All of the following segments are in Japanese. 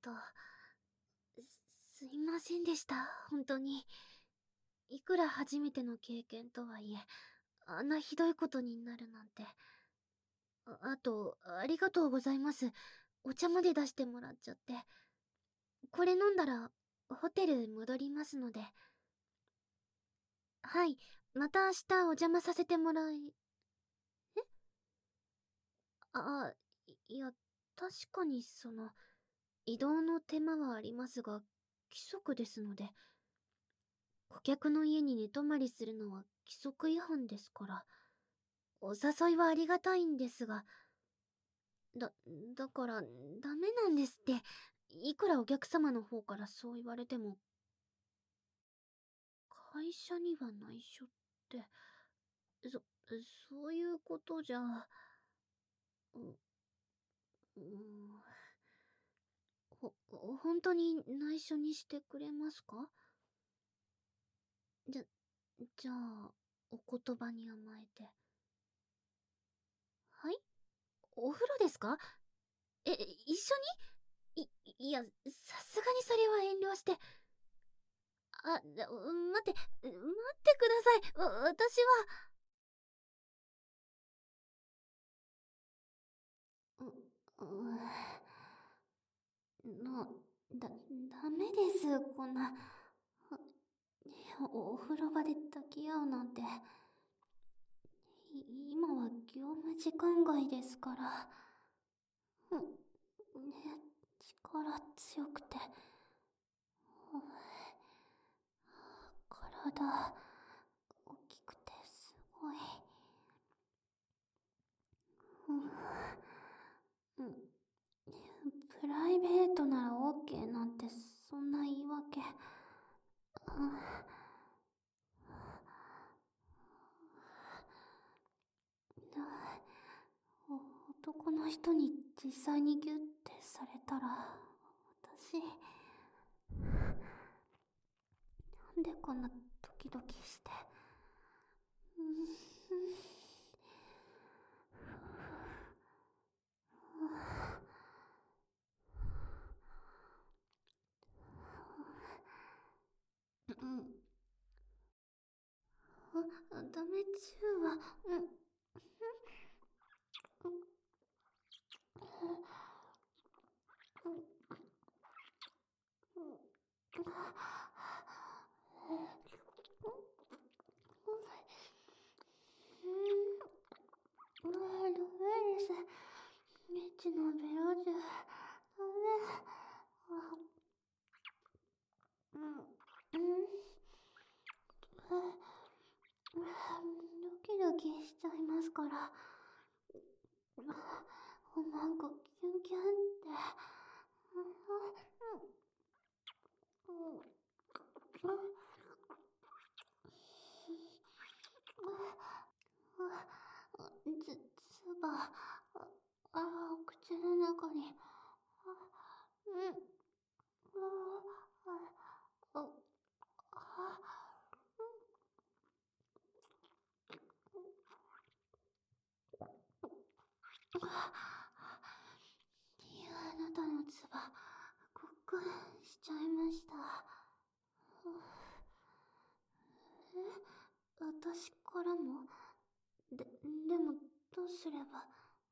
と、すいませんでした、本当に。いくら初めての経験とはいえ、あんなひどいことになるなんて。あと、ありがとうございます。お茶まで出してもらっちゃって。これ飲んだら、ホテル戻りますので。はい、また明日お邪魔させてもらい。えあ、いや、確かに移動の手間はありますが、規則ですので。顧客の家に寝泊まりするのは規則違反ですから。お誘いはありがたいんですが、だ、だから、ダメなんですって。いくらお客様の方からそう言われても。会社には内緒って、そ、そういうことじゃ、う、うん、本当に内緒にしてくれますか？じゃ、じゃあ、お言葉に甘えて。はい？お風呂ですか？一緒に？いや、さすがにそれは遠慮して。待ってください。私は。う、の、ダメです。こんな、お風呂場で抱き合うなんて。今は業務時間外ですから。ね、力強くて。体、大きくてすごい。うん。プライベートなら OK なんてそんな言い訳。男の人に実際にギュッてされたら、私、なんでこんなドキドキして。うん。ダメ中は、ダメです。エッチのベロジュ、ダメ。うん、ドキドキしちゃいますから。なんかキュンキュンって。つば、お口の中に。あなたのつば、ごっくんしちゃいました。私からも。でも、どうすれば。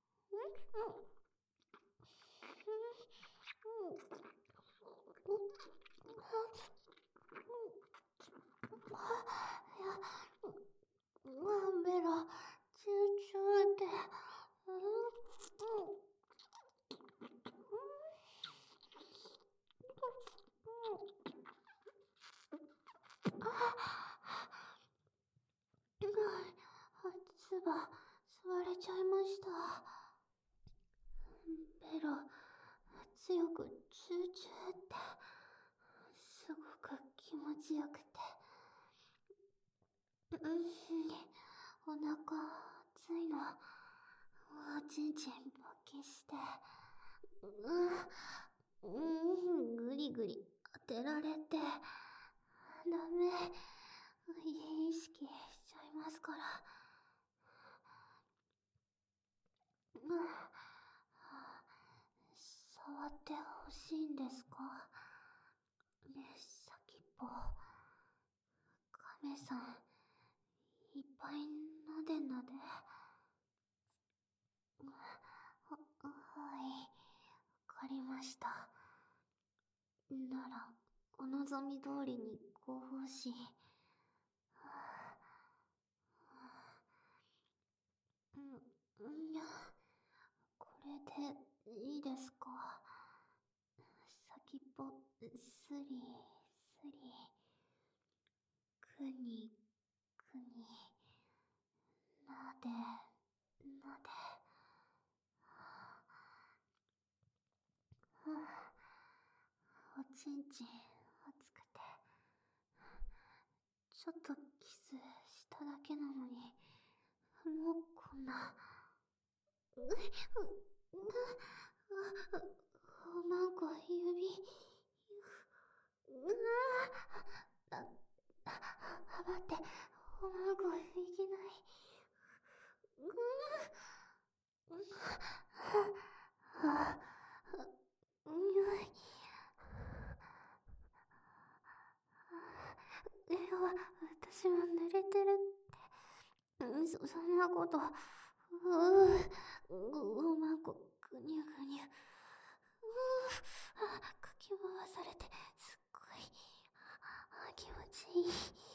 ベロ、チューチューって。つば、吸われちゃいました。ベロ、強くチューチューって。すごく気持ちよくて。お腹熱いの。おちんちん勃起して。ぐりぐり当てられて。ダメ。意識しちゃいますから。触ってほしいんですか？ねえ、先っぽ。亀さん、いっぱいなでなで。はい、わかりました。なら、お望み通りにご奉仕。にゃ、これでいいですか？先っぽ、スリスリ。くに、くに。なで、なで。おちんちん、熱くて。ちょっとキスしただけなのに、もうこんな。おまんこ指。待って、おまんこいけない。私も濡れてるって。そんなこと。おまんこ、ぐにゅぐにゅ。かき回されて、すっごい、気持ちいい。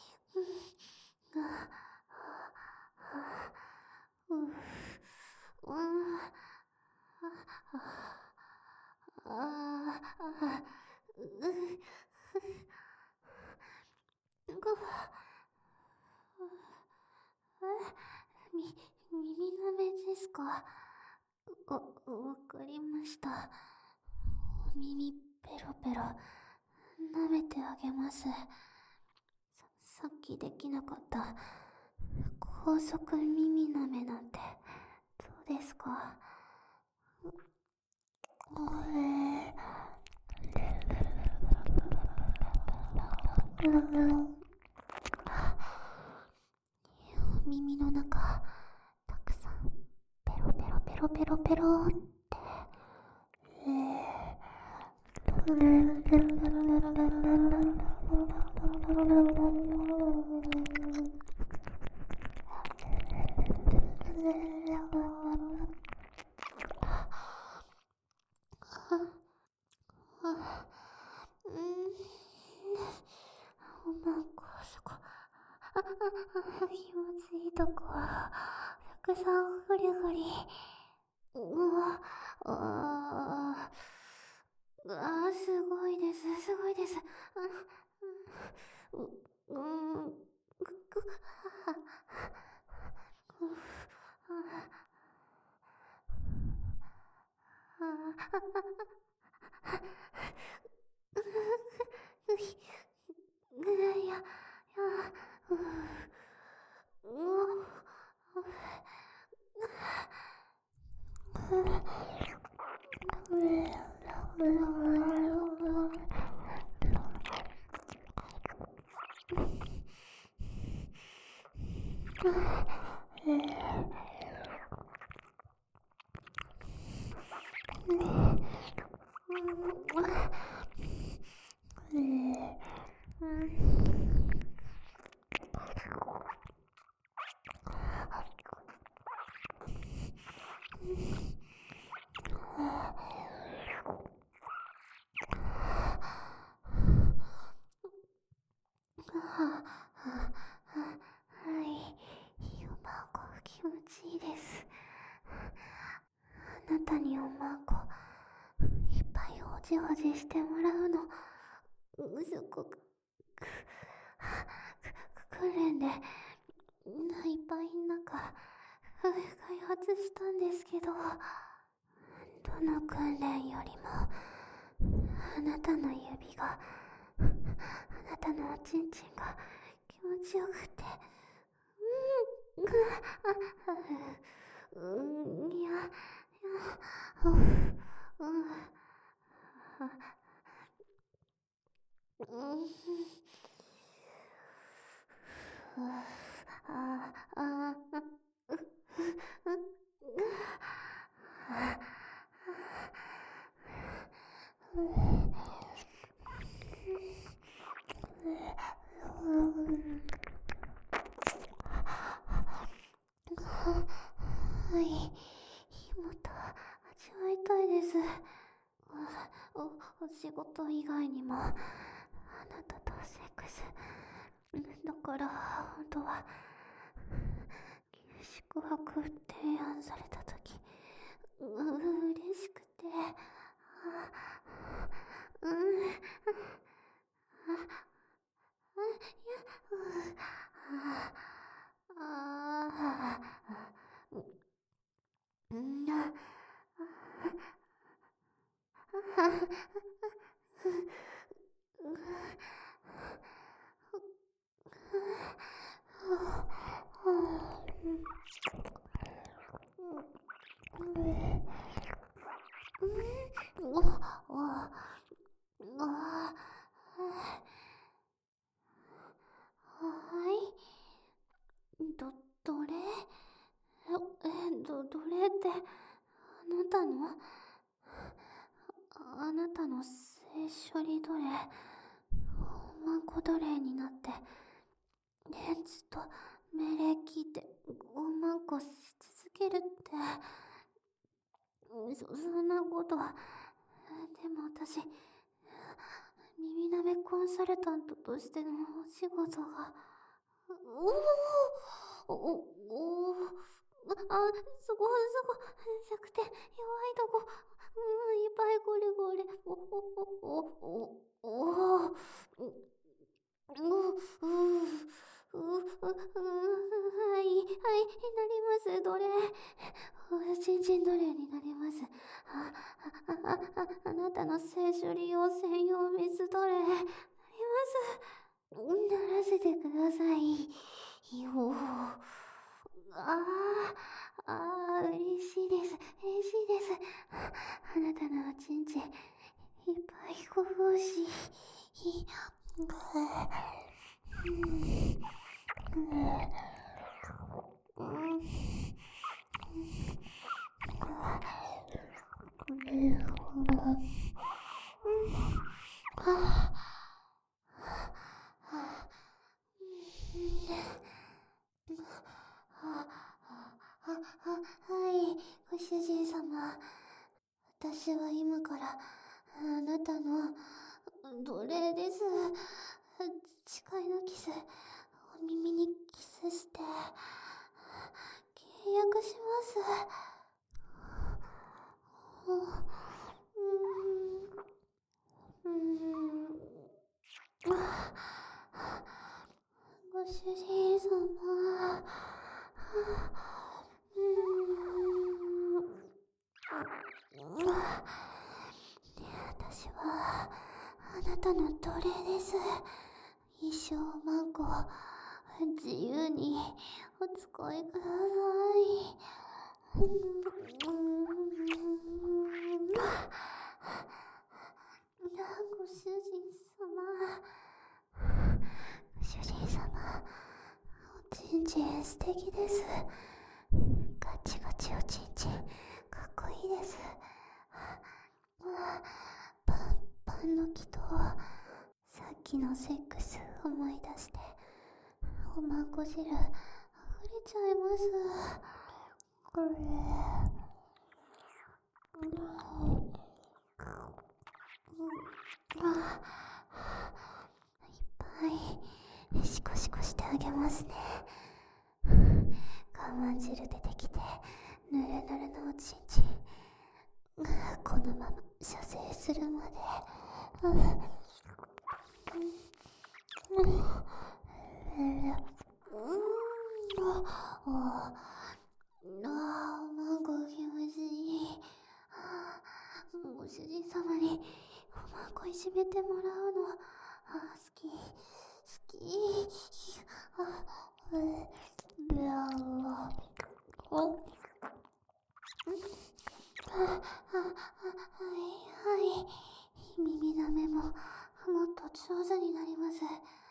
耳なめですか？わかりました。お耳ペロペロ舐めてあげます。さっきできなかった高速耳舐めなんてどうですか？耳の中たくさんペロペロペロペロペロっておまんこ、そこ。気持ちいいとこ。たくさんぐりぐり。すごいです、すごいです。いや、はい、おまんこ気持ちいいです。あなたにおまんこいっぱいおじおじしてもらうのすごく訓練でいっぱいなんか開発したんですけど、どの訓練よりもあなたの指があなたのおちんちんが気持ちよくて、いや、 はい、もっと味わいたいです。お仕事以外にも、あなたとセックス。だから、本当は、宿泊提案されたとき、嬉しくて、うん、うん、ど、どれどれって、あなたの性処理奴隷、おまんこ奴隷になって、ずっと命令聞いて、おまんこし続けるって、そんなこと、でも私、耳なめコンサルタントとしてのお仕事が、おおおそこ、弱点、弱いとこ、いっぱいゴリゴリ、はい、なります、奴隷。新人奴隷になります。あなたの性処理用専用水奴隷、なります。ならせてください。よ嬉しいです。嬉しいです。あなたのおちんちん、いっぱいこぼし、はい、ご主人様。私は今からあなたの奴隷です。誓いのキス、お耳にキスして契約します。うーん、ご主人様。私はあなたの奴隷です。一生マンコ自由にお使いください。ご主人様。ご主人様、おちんちん素敵です。ガチガチおちんちん、かっこいいです。パンの木と、さっきのセックス思い出して、おまんこ汁、溢れちゃいます。これ。いっぱい、シコシコしてあげますね。我慢汁出てきて、ぬるぬるのおちんちん。このまま射精するまで。マンゴー気持ちいい。ご主人様におまんこいじめてもらうの、好き、好き。はい。耳なめももっと上手になります。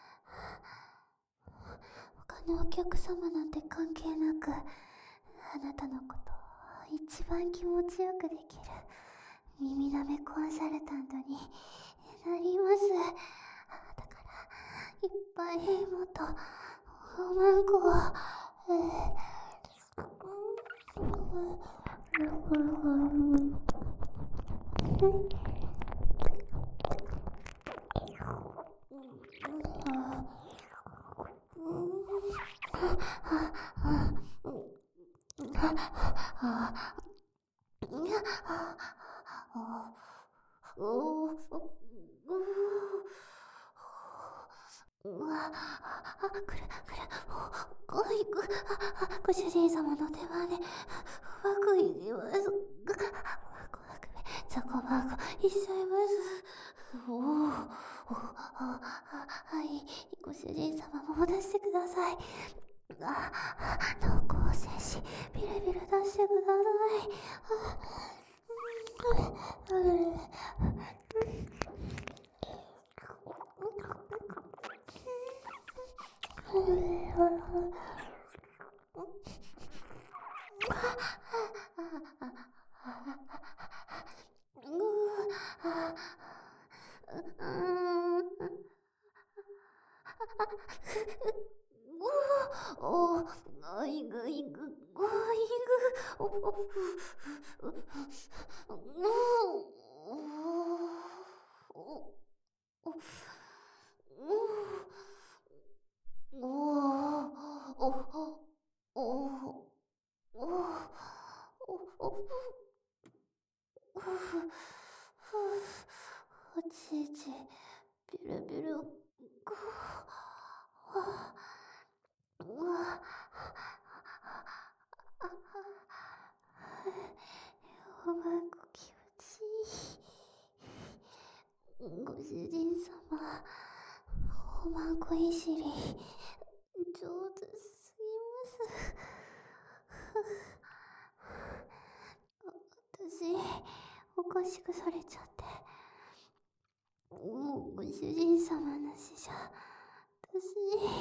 他のお客様なんて関係なく、あなたのことを一番気持ちよくできる耳だめコンサルタントになります。だから、いっぱいもっと、おまんこを、ご主人様の手間で、うまくいきます。ザコバコいっちゃいます。はい、ご主人様も出してください。濃厚精子、ビルビル出してください。ぐいぐ、ぐいぐ、おちいち、ビルビル、おまんこ気持ちいい。ご主人様、おまんこいじり、上手すぎます。私、おかしくされちゃって。もうご主人様なしじゃ、私、